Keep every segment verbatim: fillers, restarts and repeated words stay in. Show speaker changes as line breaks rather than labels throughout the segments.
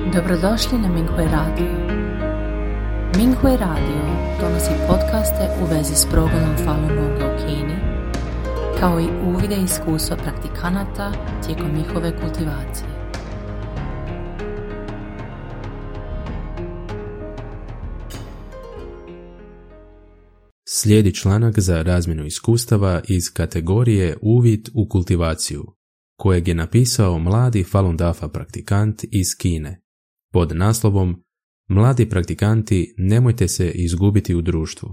Dobrodošli na Minghui Radio. Minghui Radio donosi podcaste u vezi s progledom Falun Gonga u Kini, kao i uvide i iskustva praktikanata tijekom njihove kultivacije.
Slijedi članak za razmjenu iskustava iz kategorije Uvid u kultivaciju, kojeg je napisao mladi Falun Dafa praktikant iz Kine, pod naslovom Mladi praktikanti, nemojte se izgubiti u društvu.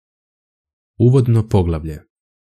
Uvodno poglavlje.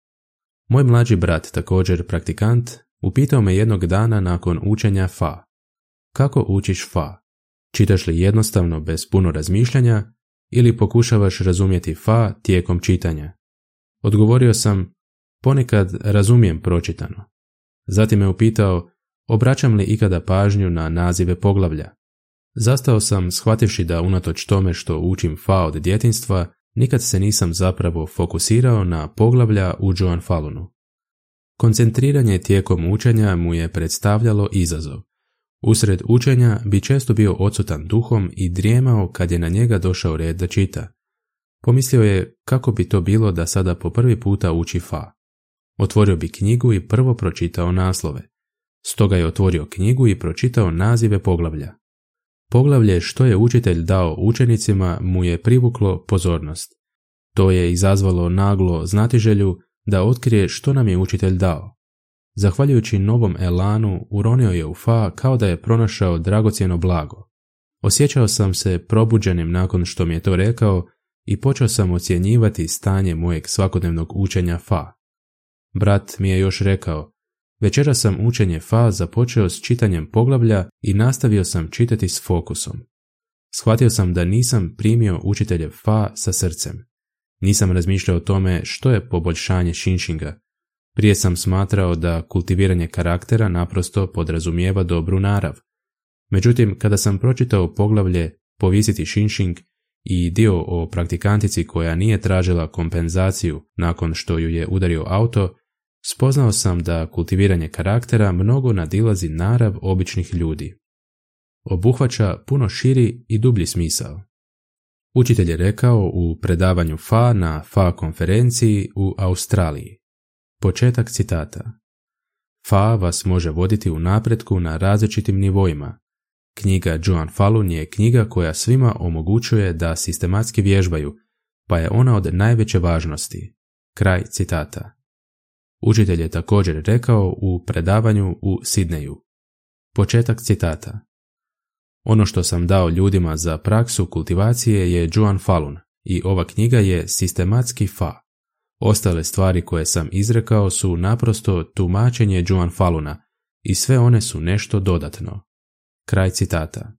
Moj mlađi brat, također praktikant, upitao me jednog dana nakon učenja Fa. Kako učiš Fa? Čitaš li jednostavno bez puno razmišljanja ili pokušavaš razumjeti Fa tijekom čitanja? Odgovorio sam, ponekad razumijem pročitano. Zatim me upitao, obraćam li ikada pažnju na nazive poglavlja? Zastao sam shvativši da unatoč tome što učim Fa od djetinjstva, nikad se nisam zapravo fokusirao na poglavlja u Zhuan Falunu. Koncentriranje tijekom učenja mu je predstavljalo izazov. Usred učenja bi često bio odsutan duhom i drijemao kad je na njega došao red da čita. Pomislio je kako bi to bilo da sada po prvi puta uči Fa. Otvorio bi knjigu i prvo pročitao naslove. Stoga je otvorio knjigu i pročitao nazive poglavlja. Poglavlje što je učitelj dao učenicima mu je privuklo pozornost. To je izazvalo naglo znatiželju da otkrije što nam je učitelj dao. Zahvaljujući novom elanu, uronio je u Fa kao da je pronašao dragocjeno blago. Osjećao sam se probuđenim nakon što mi je to rekao i počeo sam ocjenjivati stanje mojeg svakodnevnog učenja Fa. Brat mi je još rekao, večeras sam učenje Fa započeo s čitanjem poglavlja i nastavio sam čitati s fokusom. Shvatio sam da nisam primio učiteljev Fa sa srcem. Nisam razmišljao o tome što je poboljšanje Shinshinga. Prije sam smatrao da kultiviranje karaktera naprosto podrazumijeva dobru narav. Međutim, kada sam pročitao poglavlje Povisiti Shinshing i dio o praktikantici koja nije tražila kompenzaciju nakon što ju je udario auto, spoznao sam da kultiviranje karaktera mnogo nadilazi narav običnih ljudi. Obuhvaća puno širi i dublji smisao. Učitelj je rekao u predavanju Fa na Fa konferenciji u Australiji. Početak citata. Fa vas može voditi u napretku na različitim nivoima. Knjiga Zhuan Falun je knjiga koja svima omogućuje da sistematski vježbaju, pa je ona od najveće važnosti. Kraj citata. Učitelj je također rekao u predavanju u Sidneju. Početak citata. Ono što sam dao ljudima za praksu kultivacije je Zhuan Falun i ova knjiga je sistematski Fa. Ostale stvari koje sam izrekao su naprosto tumačenje Zhuan Faluna i sve one su nešto dodatno. Kraj citata.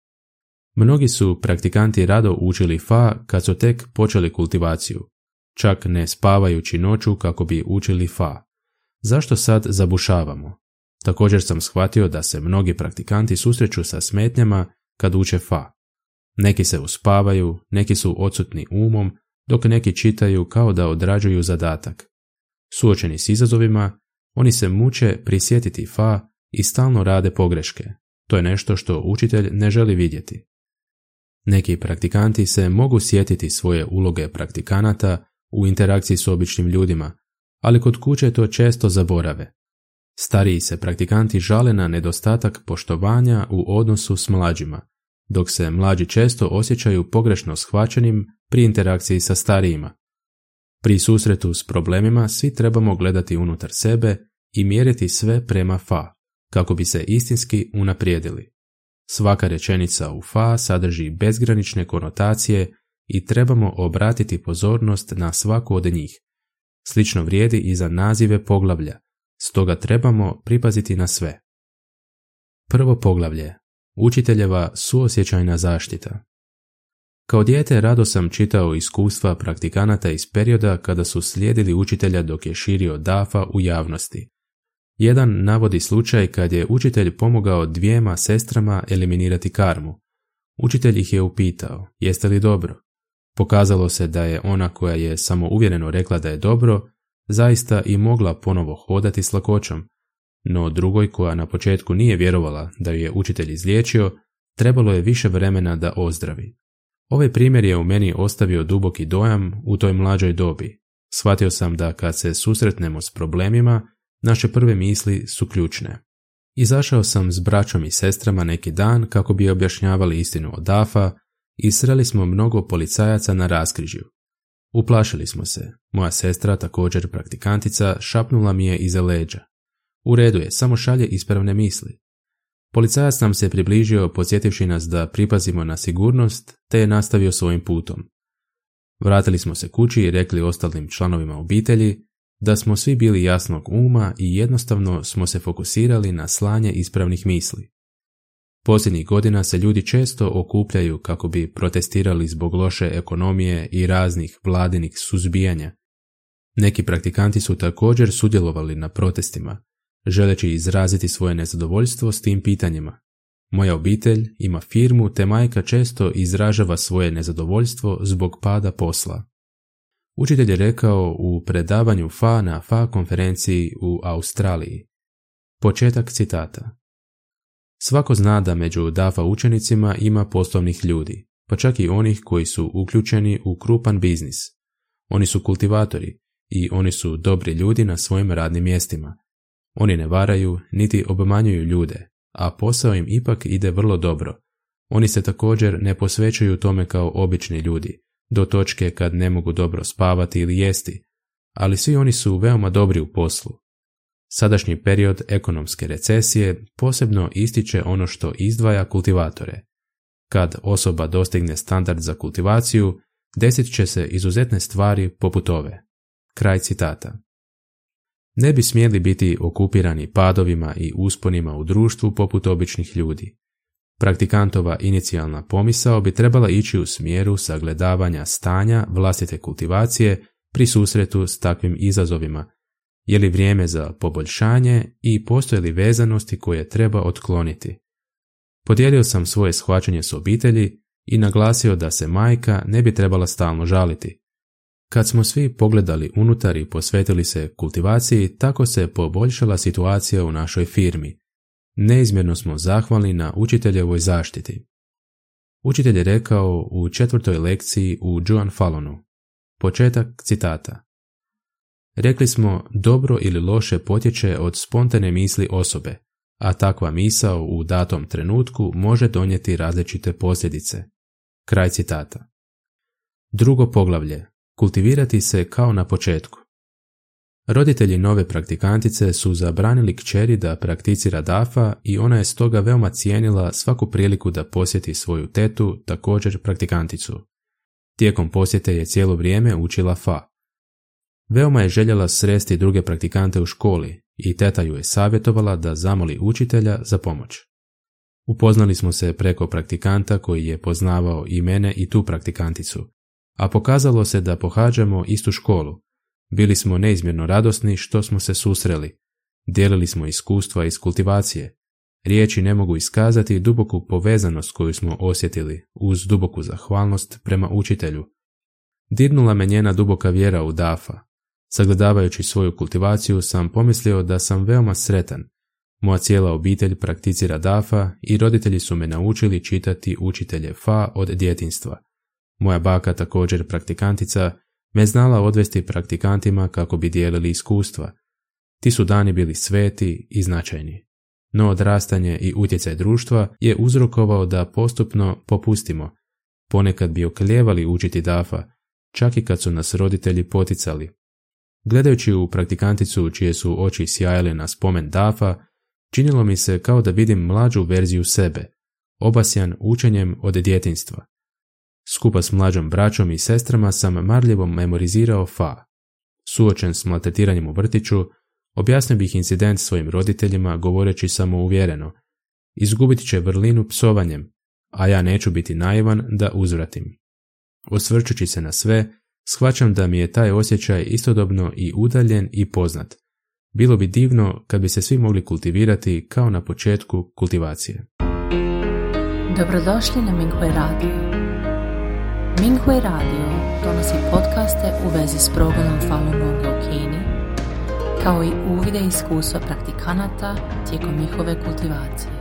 Mnogi su praktikanti rado učili Fa kad su tek počeli kultivaciju, čak ne spavajući noću kako bi učili Fa. Zašto sad zabušavamo? Također sam shvatio da se mnogi praktikanti susreću sa smetnjama kad uče Fa. Neki se uspavaju, neki su odsutni umom, dok neki čitaju kao da odrađuju zadatak. Suočeni s izazovima, oni se muče prisjetiti Fa i stalno rade pogreške. To je nešto što učitelj ne želi vidjeti. Neki praktikanti se mogu sjetiti svoje uloge praktikanata u interakciji s običnim ljudima, ali kod kuće to često zaborave. Stariji se praktikanti žale na nedostatak poštovanja u odnosu s mlađima, dok se mlađi često osjećaju pogrešno shvaćenim pri interakciji sa starijima. Pri susretu s problemima svi trebamo gledati unutar sebe i mjeriti sve prema Fa, kako bi se istinski unaprijedili. Svaka rečenica u Fa sadrži bezgranične konotacije i trebamo obratiti pozornost na svaku od njih. Slično vrijedi i za nazive poglavlja, stoga trebamo pripaziti na sve. Prvo poglavlje. Učiteljeva suosjećajna zaštita. Kao dijete rado sam čitao iskustva praktikanata iz perioda kada su slijedili učitelja dok je širio Dafa u javnosti. Jedan navodi slučaj kad je učitelj pomogao dvijema sestrama eliminirati karmu. Učitelj ih je upitao, jeste li dobro? Pokazalo se da je ona koja je samouvjereno rekla da je dobro, zaista i mogla ponovo hodati s lakoćom, no drugoj koja na početku nije vjerovala da ju je učitelj izliječio, trebalo je više vremena da ozdravi. Ovaj primjer je u meni ostavio duboki dojam u toj mlađoj dobi. Shvatio sam da kad se susretnemo s problemima, naše prve misli su ključne. Izašao sam s braćom i sestrama neki dan kako bi objašnjavali istinu o Dafa i sreli smo mnogo policajaca na raskrižju. Uplašili smo se. Moja sestra, također praktikantica, šapnula mi je iza leđa. U redu je, samo šalje ispravne misli. Policajac nam se približio, podsjetivši nas da pripazimo na sigurnost, te je nastavio svojim putom. Vratili smo se kući i rekli ostalim članovima obitelji da smo svi bili jasnog uma i jednostavno smo se fokusirali na slanje ispravnih misli. Posljednjih godina se ljudi često okupljaju kako bi protestirali zbog loše ekonomije i raznih vladinih suzbijanja. Neki praktikanti su također sudjelovali na protestima, želeći izraziti svoje nezadovoljstvo s tim pitanjima. Moja obitelj ima firmu te majka često izražava svoje nezadovoljstvo zbog pada posla. Učitelj je rekao u predavanju F A na F A konferenciji u Australiji. Početak citata. Svako zna da među Dafa učenicima ima poslovnih ljudi, pa čak i onih koji su uključeni u krupan biznis. Oni su kultivatori i oni su dobri ljudi na svojim radnim mjestima. Oni ne varaju niti obmanjuju ljude, a posao im ipak ide vrlo dobro. Oni se također ne posvećuju tome kao obični ljudi, do točke kad ne mogu dobro spavati ili jesti, ali svi oni su veoma dobri u poslu. Sadašnji period ekonomske recesije posebno ističe ono što izdvaja kultivatore. Kad osoba dostigne standard za kultivaciju, desit će se izuzetne stvari poput ove. Kraj citata. Ne bi smjeli biti okupirani padovima i usponima u društvu poput običnih ljudi. Praktikantova inicijalna pomisao bi trebala ići u smjeru sagledavanja stanja vlastite kultivacije pri susretu s takvim izazovima, je li vrijeme za poboljšanje i postoje li vezanosti koje treba otkloniti. Podijelio sam svoje shvaćanje s obitelji i naglasio da se majka ne bi trebala stalno žaliti. Kad smo svi pogledali unutar i posvetili se kultivaciji, tako se poboljšala situacija u našoj firmi. Neizmjerno smo zahvalni na učiteljevoj zaštiti. Učitelj je rekao u četvrtoj lekciji u Joan Fallonu. Početak citata. Rekli smo, dobro ili loše potječe od spontane misli osobe, a takva misao u datom trenutku može donijeti različite posljedice. Kraj citata. Drugo poglavlje. Kultivirati se kao na početku. Roditelji nove praktikantice su zabranili kćeri da prakticira Dafa i ona je stoga veoma cijenila svaku priliku da posjeti svoju tetu, također praktikanticu. Tijekom posjete je cijelo vrijeme učila F A. Veoma je željela sresti druge praktikante u školi i teta ju je savjetovala da zamoli učitelja za pomoć. Upoznali smo se preko praktikanta koji je poznavao i mene i tu praktikanticu, a pokazalo se da pohađamo istu školu. Bili smo neizmjerno radosni što smo se susreli. Dijelili smo iskustva iz kultivacije. Riječi ne mogu iskazati duboku povezanost koju smo osjetili uz duboku zahvalnost prema učitelju. Dirnula me njena duboka vjera u Dafa. Sagledavajući svoju kultivaciju sam pomislio da sam veoma sretan. Moja cijela obitelj prakticira Dafa i roditelji su me naučili čitati učitelje F A od djetinjstva. Moja baka, također praktikantica, me znala odvesti praktikantima kako bi dijelili iskustva. Ti su dani bili sveti i značajni. No odrastanje i utjecaj društva je uzrokovao da postupno popustimo. Ponekad bi oklijevali učiti Dafa, čak i kad su nas roditelji poticali. Gledajući u praktikanticu čije su oči sjajale na spomen Dafa, činilo mi se kao da vidim mlađu verziju sebe, obasjan učenjem od djetinjstva. Skupa s mlađom braćom i sestrama sam marljivo memorizirao F A. Suočen s maltretiranjem u vrtiću, objasnio bih incident svojim roditeljima govoreći samouvjereno. Izgubit će vrlinu psovanjem, a ja neću biti naivan da uzvratim. Osvrćući se na sve, shvaćam da mi je taj osjećaj istodobno i udaljen i poznat. Bilo bi divno kad bi se svi mogli kultivirati kao na početku kultivacije.
Dobrodošli na Minghui Radio. Minghui Radio donosi podcaste u vezi s progledom Falun Gonga u Kini, kao i uvide iskustva praktikanata tijekom njihove kultivacije.